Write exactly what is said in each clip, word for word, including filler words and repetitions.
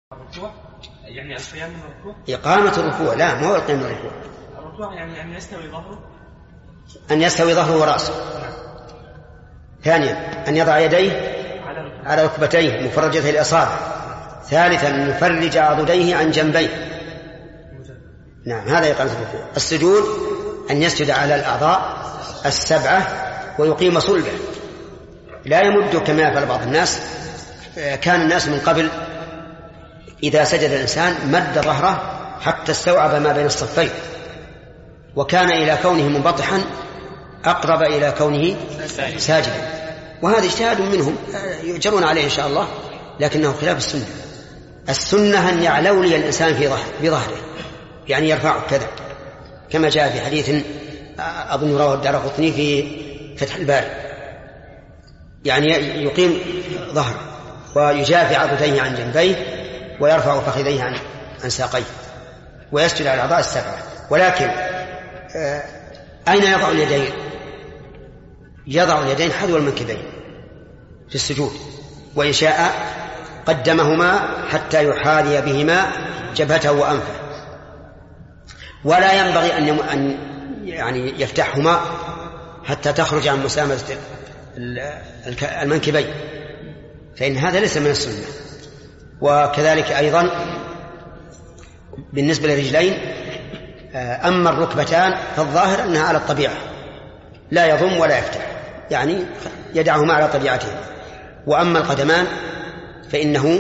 الركوع يعني القيام من الركوع. إقامة الركوع لا ما هو القيام من الركوع. الركوع يعني أن يستوي ظهره أن يستوي ظهره ورأسه. ثانيا أن يضع يديه على ركبتيه مفرجة الأصابع. ثالثا أن يفرج عضديه عن جنبيه. نعم هذا إقامة الركوع. السجود أن يسجد على الأعضاء السبعة ويقيم صلبه لا يمد كما يفعل بعض الناس. كان الناس من قبل إذا سجد الإنسان مد ظهره حتى استوعب ما بين الصفين وكان إلى كونه منبطحا أقرب إلى كونه ساجدا، وهذا اجتهاد منهم يؤجرون عليه إن شاء الله، لكنه خلاف السنة. السنة أن يعلولي الإنسان في ظهره يعني يرفعه كذا كما جاء في حديث أظن رواه الدارقطني في فتح الباري، يعني يقيم ظهره ويجافي عضديه عن جنبيه ويرفع فخذيه عن عن ساقيه ويسجد على الأعضاء السبعة. ولكن أين يضع اليدين؟ يضع اليدين حذو المنكبين في السجود، وإن شاء قدمهما حتى يحاذي بهما جبهته وأنفه، ولا ينبغي أن أن يعني يفتحهما حتى تخرج عن مسامة المنكبين، فإن هذا ليس من السنة. وكذلك أيضا بالنسبة للرجلين، أما الركبتان فالظاهر أنها على الطبيعة لا يضم ولا يفتح، يعني يدعهما على طبيعتهما. وأما القدمان فإنه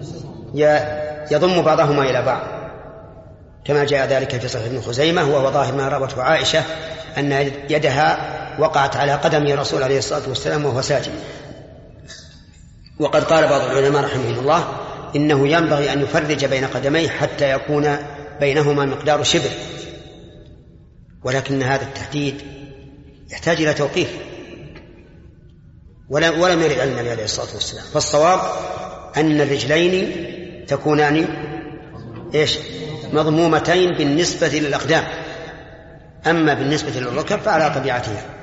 يضم بعضهما إلى بعض كما جاء ذلك في صحيح ابن خزيمة، وهو ظاهر ما روته عائشة أن يدها وقعت على قدم الرسول عليه الصلاة والسلام وهو ساجد. وقد قال بعض العلماء رحمه الله إنه ينبغي أن يفرج بين قدميه حتى يكون بينهما مقدار شبر، ولكن هذا التحديد يحتاج إلى توقيف ولم يرد عن النبي عليه الصلاة والسلام. فالصواب أن الرجلين تكونان إيش مضمومتين بالنسبة للأقدام، أما بالنسبة للركب فعلى طبيعتها.